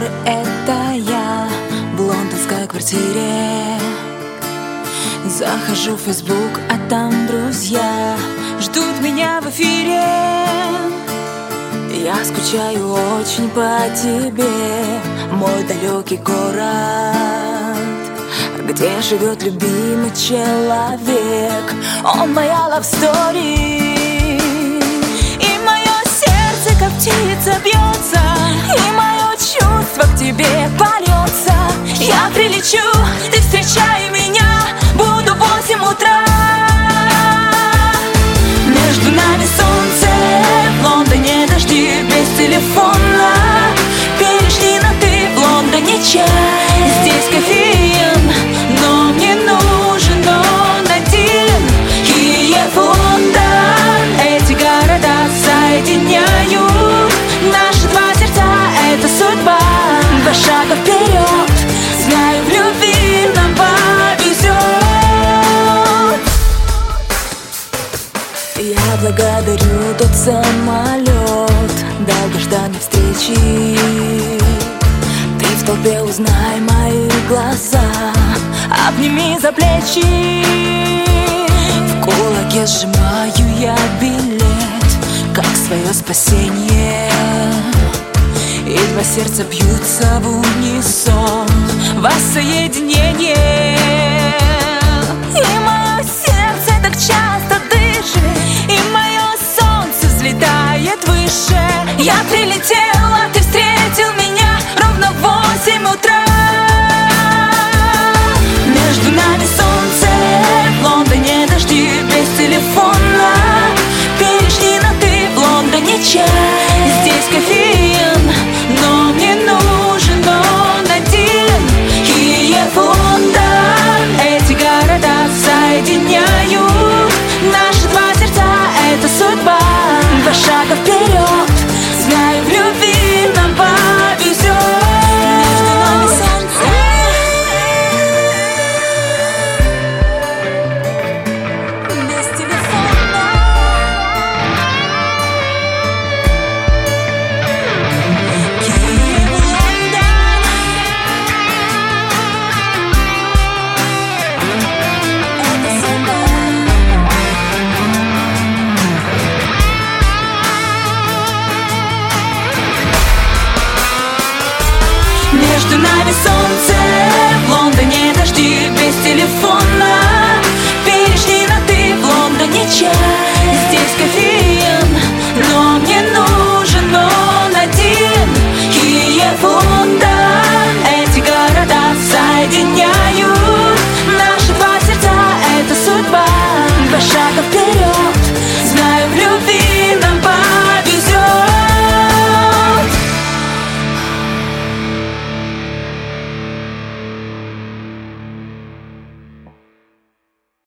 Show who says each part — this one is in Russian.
Speaker 1: это я в лондонской квартире. Захожу в Facebook, а там друзья ждут меня в эфире. Я скучаю очень по тебе, мой далекий город, где живет любимый человек. Он моя love story. И мое сердце, как птица, бьется, и мое чувство к тебе польется. Я прилечу, ты встречай меня, буду в 8 утра. Между нами солнце, в Лондоне дожди, без телефона. Перешли на ты, в Лондоне чай, здесь кофеин, но мне нужен он один. Киев, Лондон, эти города соединяют наши два сердца, это судьба. Два шага вперед, знаю, в любви нам повезет. Я благодарю тот самолет, долгожданной встречи. Ты в толпе, узнай мои глаза, обними за плечи. В кулаке сжимаю я билет, как свое спасение. И два сердца бьются в унисон, воссоединение. И мое сердце так часто дышит, и мое солнце взлетает выше. Я прилетела, ты встретил меня ровно в 8 утра. Между нами солнце, в Лондоне дожди, без телефона. Перешли на ты, в Лондоне чай, здесь кофеин, но мне нужен он один. Киев, Лондон, эти города соединяют наши два сердца, это судьба. Два шага вперед, знаю, в любви нам повезет. Между нами солнце, без телефона. Киев, Лондон, это судьба. Между нами солнце, в Лондоне дожди, без телефона. Перешли на ты, в Лондоне чай, здесь кофеин, но мне нужен он один. Киев, Лондон, эти города соединяют